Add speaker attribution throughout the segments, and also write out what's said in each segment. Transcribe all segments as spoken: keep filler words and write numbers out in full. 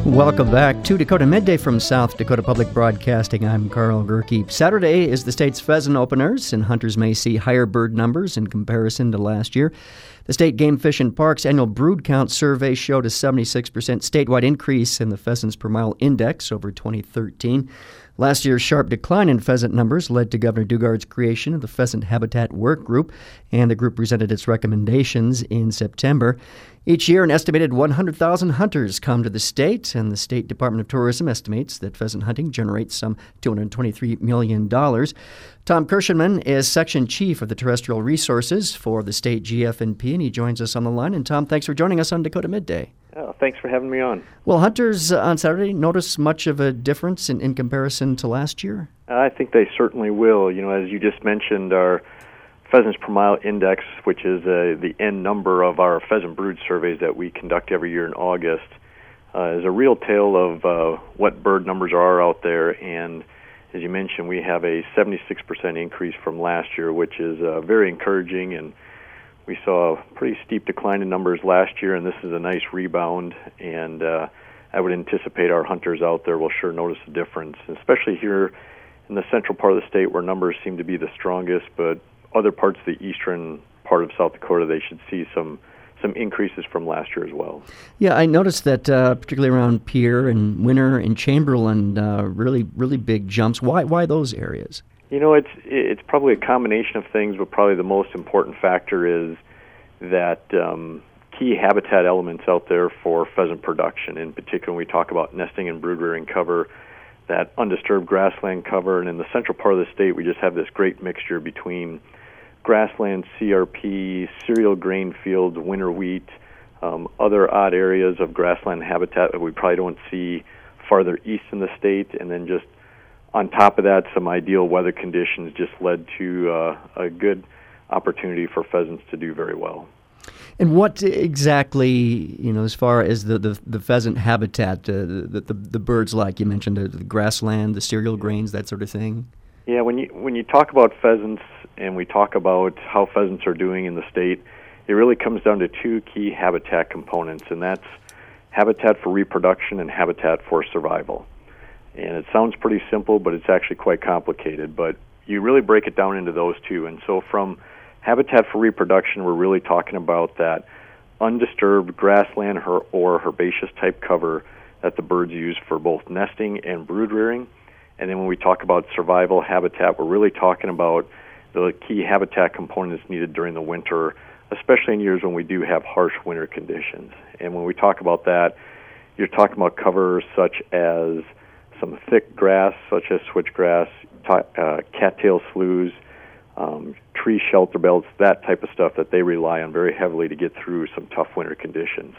Speaker 1: Welcome back to Dakota Midday from South Dakota Public Broadcasting. I'm Carl Gerke. Saturday is the state's pheasant openers, and hunters may see higher bird numbers in comparison to last year. The State Game Fish and Parks annual brood count survey showed a seventy-six percent statewide increase in the pheasants per mile index over twenty thirteen. Last year's sharp decline in pheasant numbers led to Governor Dugard's creation of the Pheasant Habitat Work Group, and the group presented its recommendations in September. Each year, an estimated one hundred thousand hunters come to the state, and the State Department of Tourism estimates that pheasant hunting generates some two hundred twenty-three million dollars. Tom Kirschenman is Section Chief of the Terrestrial Resources for the state G F N P, and he joins us on the line. And Tom, thanks for joining us on Dakota Midday.
Speaker 2: Oh, thanks for having me on.
Speaker 1: Well, hunters uh, on Saturday notice much of a difference in, in comparison to last year?
Speaker 2: I think they certainly will. You know, as you just mentioned, our Pheasants per Mile Index, which is uh, the end number of our pheasant brood surveys that we conduct every year in August, uh, is a real tale of uh, what bird numbers are out there. And as you mentioned, we have a seventy-six percent increase from last year, which is uh, very encouraging. And we saw a pretty steep decline in numbers last year, and this is a nice rebound. And uh, I would anticipate our hunters out there will sure notice a difference, especially here in the central part of the state where numbers seem to be the strongest, but other parts of the eastern part of South Dakota, they should see some some increases from last year as well.
Speaker 1: Yeah, I noticed that uh, particularly around Pierre and Winter and Chamberlain, uh, really really big jumps. Why why those areas?
Speaker 2: You know, it's it's probably a combination of things, but probably the most important factor is that um, key habitat elements out there for pheasant production. In particular, when we talk about nesting and brood rearing cover, that undisturbed grassland cover, and in the central part of the state, we just have this great mixture between grassland, C R P, cereal grain fields, winter wheat, um, other odd areas of grassland habitat that we probably don't see farther east in the state, and then just on top of that, some ideal weather conditions just led to uh, a good opportunity for pheasants to do very well.
Speaker 1: And what exactly, you know, as far as the, the, the pheasant habitat, uh, the, the the birds like you mentioned, the, the grassland, the cereal grains, that sort of thing?
Speaker 2: Yeah, when you when you talk about pheasants and we talk about how pheasants are doing in the state, it really comes down to two key habitat components, and that's habitat for reproduction and habitat for survival. And it sounds pretty simple, but it's actually quite complicated. But you really break it down into those two. And so from habitat for reproduction, we're really talking about that undisturbed grassland her- or herbaceous type cover that the birds use for both nesting and brood rearing. And then when we talk about survival habitat, we're really talking about the key habitat components needed during the winter, especially in years when we do have harsh winter conditions. And when we talk about that, you're talking about cover such as some thick grass, such as switchgrass, t- uh, cattail sloughs, um, tree shelter belts, that type of stuff that they rely on very heavily to get through some tough winter conditions.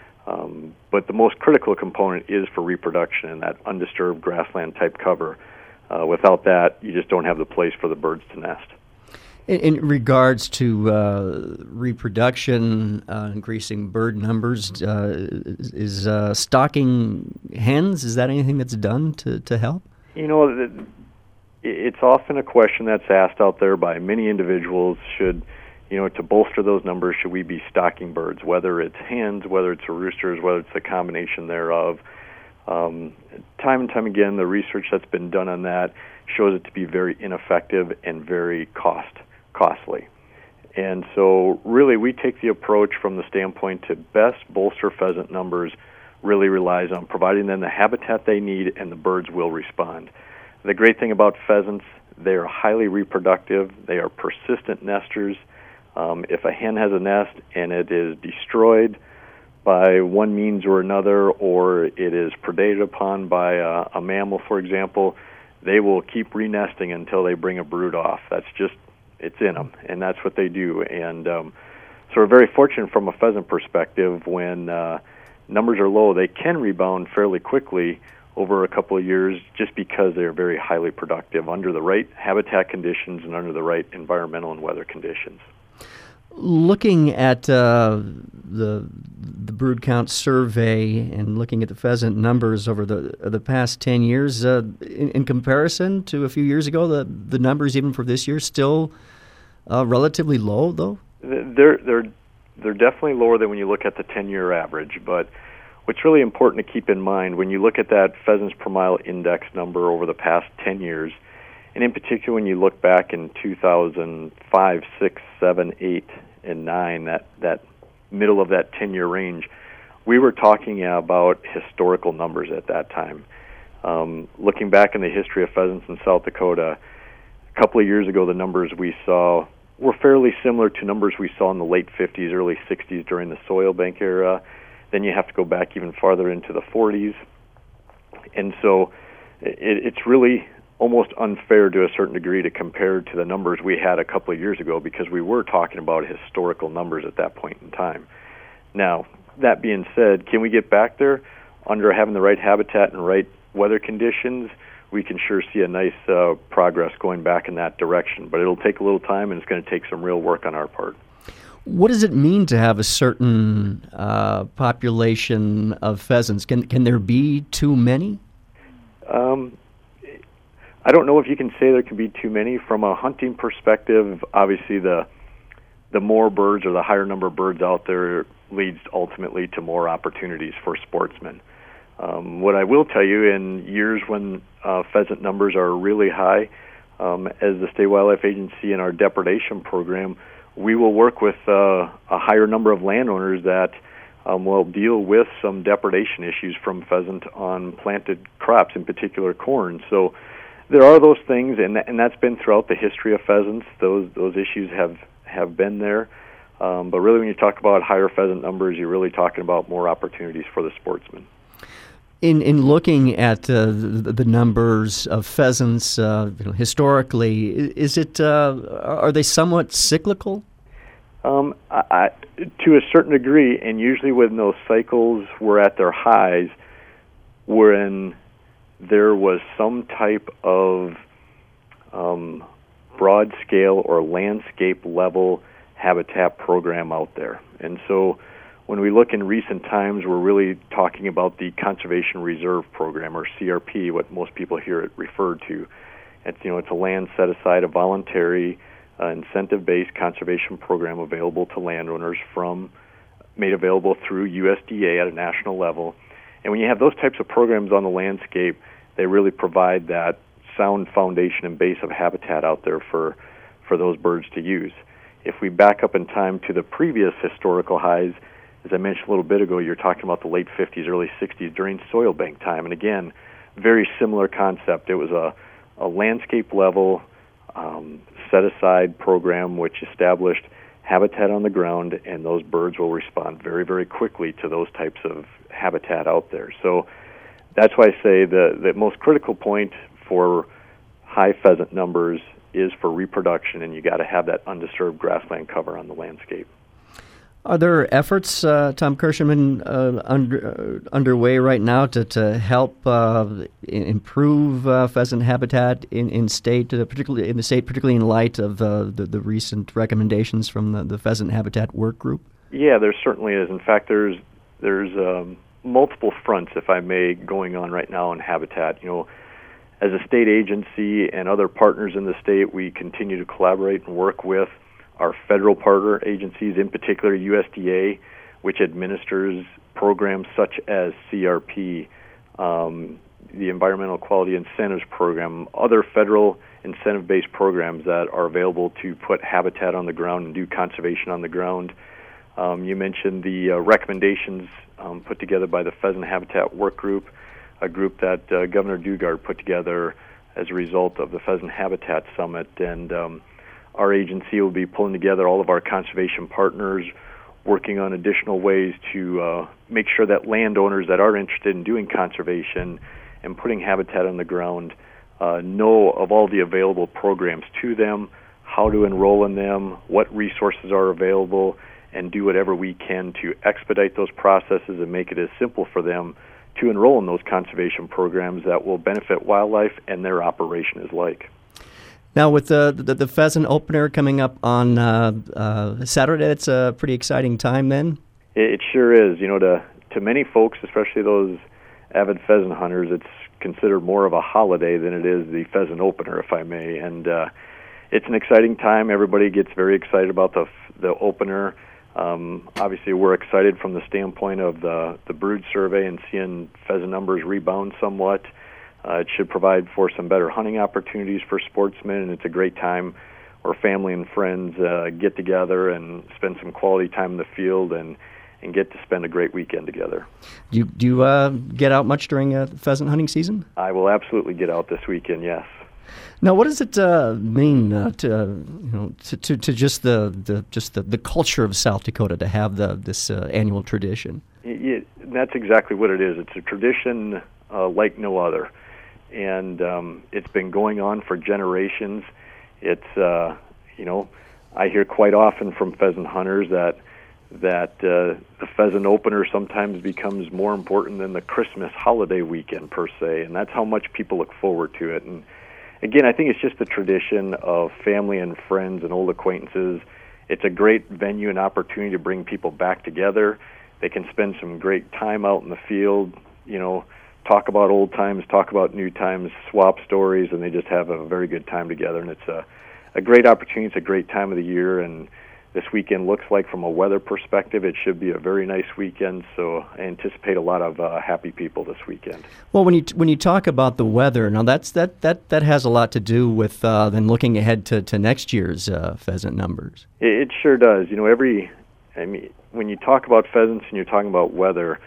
Speaker 2: Um, but the most critical component is for reproduction and that undisturbed grassland type cover. Uh, without that, you just don't have the place for the birds to nest.
Speaker 1: In, in regards to uh, reproduction, uh, increasing bird numbers, uh, is uh, stocking hens, is that anything that's done to, to help?
Speaker 2: You know, it's often a question that's asked out there by many individuals. Should, you know, to bolster those numbers, should we be stocking birds, whether it's hens, whether it's roosters, whether it's a combination thereof? Um, time and time again, the research that's been done on that shows it to be very ineffective and very cost costly. And so really we take the approach from the standpoint to best bolster pheasant numbers really relies on providing them the habitat they need, and the birds will respond. The great thing about pheasants, they are highly reproductive. They are persistent nesters. Um, if a hen has a nest and it is destroyed by one means or another, or it is predated upon by a, a mammal, for example, they will keep re-nesting until they bring a brood off. That's just, it's in them, and that's what they do. And um, so we're very fortunate from a pheasant perspective. When uh, numbers are low, they can rebound fairly quickly over a couple of years just because they are very highly productive under the right habitat conditions and under the right environmental and weather conditions.
Speaker 1: Looking at uh, the the brood count survey and looking at the pheasant numbers over the the past ten years, uh, in, in comparison to a few years ago, the the numbers even for this year still uh, relatively low, though?
Speaker 2: They're they're they're definitely lower than when you look at the ten-year average. But what's really important to keep in mind when you look at that pheasants per mile index number over the past ten years, and in particular when you look back in two thousand five, six, seven, eight, and nine, that, that middle of that ten-year range, we were talking about historical numbers at that time. Um, looking back in the history of pheasants in South Dakota, a couple of years ago, the numbers we saw were fairly similar to numbers we saw in the late fifties, early sixties during the soil bank era. Then you have to go back even farther into the forties. And so it, it's really almost unfair to a certain degree to compare to the numbers we had a couple of years ago, because we were talking about historical numbers at that point in time. Now, that being said, can we get back there? Under having the right habitat and right weather conditions, we can sure see a nice uh, progress going back in that direction. But it'll take a little time, and it's going to take some real work on our part.
Speaker 1: What does it mean to have a certain uh, population of pheasants? Can can there be too many?
Speaker 2: Um, I don't know if you can say there can be too many. From a hunting perspective, obviously the the more birds or the higher number of birds out there leads ultimately to more opportunities for sportsmen. Um, what I will tell you, in years when uh, pheasant numbers are really high, um, as the State Wildlife Agency in our depredation program, we will work with uh, a higher number of landowners that um, will deal with some depredation issues from pheasant on planted crops, in particular corn. So there are those things, and and that's been throughout the history of pheasants. Those those issues have, have been there. Um, but really, when you talk about higher pheasant numbers, you're really talking about more opportunities for the sportsman.
Speaker 1: In in looking at uh, the, the numbers of pheasants uh, you know, historically, is it uh, are they somewhat cyclical?
Speaker 2: Um, I, I, to a certain degree, and usually when those cycles were at their highs, when there was some type of um, broad scale or landscape level habitat program out there. And so when we look in recent times, we're really talking about the Conservation Reserve Program, or C R P, what most people hear it referred to. It's, you know, it's a land set aside, a voluntary uh, incentive-based conservation program available to landowners, from made available through U S D A at a national level. And when you have those types of programs on the landscape, they really provide that sound foundation and base of habitat out there for, for those birds to use. If we back up in time to the previous historical highs, as I mentioned a little bit ago, you're talking about the late fifties, early sixties during soil bank time. And again, very similar concept. It was a, a landscape level um, set-aside program which established habitat on the ground, and those birds will respond very, very quickly to those types of habitat out there. So that's why I say the, the most critical point for high pheasant numbers is for reproduction, and you got to have that undisturbed grassland cover on the landscape.
Speaker 1: Are there efforts, uh, Tom Kirschenman, uh, under, uh, underway right now to, to help uh, improve uh, pheasant habitat in, in state, uh, particularly in the state, particularly in light of uh, the, the recent recommendations from the, the Pheasant Habitat Work Group?
Speaker 2: Yeah, there certainly is. In fact, there's there's um, multiple fronts, if I may, going on right now in habitat. You know, as a state agency and other partners in the state, we continue to collaborate and work with our federal partner agencies, in particular U S D A, which administers programs such as C R P, um, the Environmental Quality Incentives Program, other federal incentive-based programs that are available to put habitat on the ground and do conservation on the ground. Um, you mentioned the uh, recommendations um, put together by the Pheasant Habitat Work Group, a group that uh, Governor Dugard put together as a result of the Pheasant Habitat Summit. And um, our agency will be pulling together all of our conservation partners, working on additional ways to uh, make sure that landowners that are interested in doing conservation and putting habitat on the ground uh, know of all the available programs to them, how to enroll in them, what resources are available, and do whatever we can to expedite those processes and make it as simple for them to enroll in those conservation programs that will benefit wildlife and their operation is like.
Speaker 1: Now, with the, the the pheasant opener coming up on uh, uh, Saturday, it's a pretty exciting time then?
Speaker 2: It, it sure is. You know, to, to many folks, especially those avid pheasant hunters, it's considered more of a holiday than it is the pheasant opener, if I may. And uh, it's an exciting time. Everybody gets very excited about the the opener. Um, obviously, we're excited from the standpoint of the, the brood survey and seeing pheasant numbers rebound somewhat. Uh, it should provide for some better hunting opportunities for sportsmen, and it's a great time where family and friends uh, get together and spend some quality time in the field and, and get to spend a great weekend together.
Speaker 1: Do you, do you uh, get out much during uh, pheasant hunting season?
Speaker 2: I will absolutely get out this weekend, yes.
Speaker 1: Now, what does it uh, mean uh, to uh, you know to, to, to just the, the just the, the culture of South Dakota to have the this uh, annual tradition?
Speaker 2: It, it, that's exactly what it is. It's a tradition uh, like no other, and um, it's been going on for generations. It's uh, you know I hear quite often from pheasant hunters that that uh, the pheasant opener sometimes becomes more important than the Christmas holiday weekend per se, and that's how much people look forward to it. And again, I think it's just the tradition of family and friends and old acquaintances. It's a great venue and opportunity to bring people back together. They can spend some great time out in the field, you know, talk about old times, talk about new times, swap stories, and they just have a very good time together. And it's a, a great opportunity. It's a great time of the year, and this weekend looks like, from a weather perspective, it should be a very nice weekend, so I anticipate a lot of uh, happy people this weekend.
Speaker 1: Well, when you when you talk about the weather, now that's that that, that has a lot to do with uh, then looking ahead to, to next year's uh, pheasant numbers.
Speaker 2: It, it sure does. You know, every I mean, when you talk about pheasants and you're talking about weather,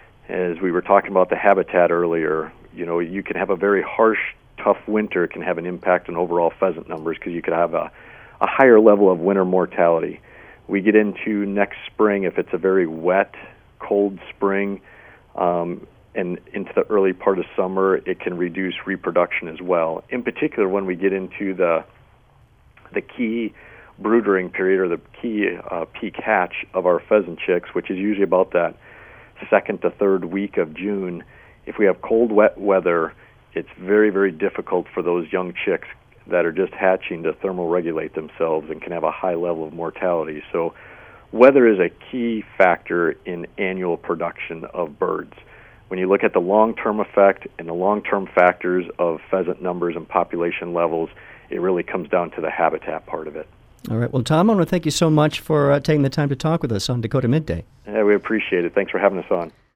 Speaker 2: as we were talking about the habitat earlier, you know, you can have a very harsh, tough winter can have an impact on overall pheasant numbers because you could have a a higher level of winter mortality. We get into next spring, if it's a very wet, cold spring, um, and into the early part of summer, it can reduce reproduction as well. In particular, when we get into the the key broodering period, or the key uh, peak hatch of our pheasant chicks, which is usually about that second to third week of June, if we have cold, wet weather, it's very, very difficult for those young chicks that are just hatching to thermoregulate themselves and can have a high level of mortality. So weather is a key factor in annual production of birds. When you look at the long-term effect and the long-term factors of pheasant numbers and population levels, it really comes down to the habitat part of it.
Speaker 1: All right. Well, Tom, I want to thank you so much for uh, taking the time to talk with us on Dakota Midday.
Speaker 2: Yeah, we appreciate it. Thanks for having us on.